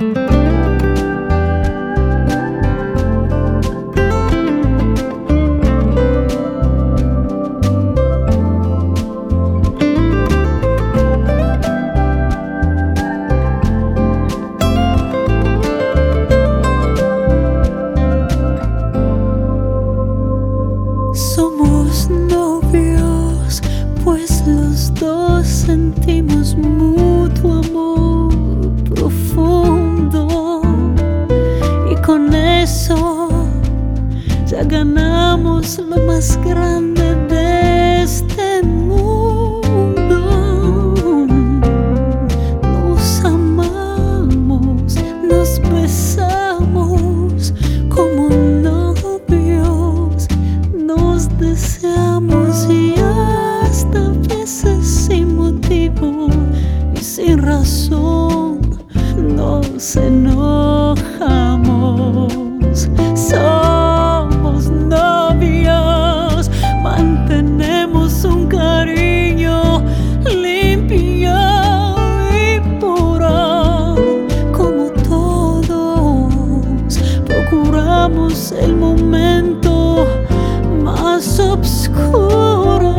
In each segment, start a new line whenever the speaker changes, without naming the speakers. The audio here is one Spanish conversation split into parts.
Somos novios, pues los dos sentimos mutuo amor profundo, y con eso ya ganamos lo más grande de este mundo. Nos amamos, nos besamos como novios, nos deseamos y hasta veces sin motivo y sin razón nos enojamos. Somos novios, mantenemos un cariño limpio y puro. Como todos, procuramos el momento más oscuro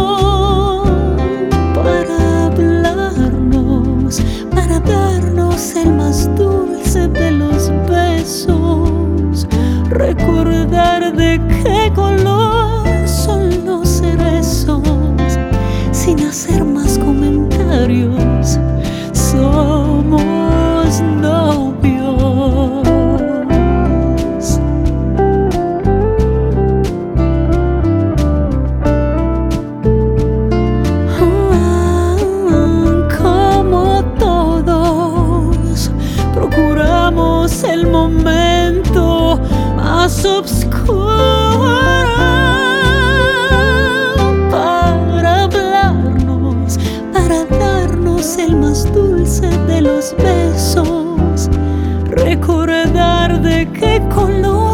para hablarnos, para darnos el más dulce de los besos, recordar de qué color son los cerezos, sin hacer más comentarios. Somos novios. Procuramos el momento más oscuro para hablarnos, para darnos el más dulce de los besos, recordar de qué color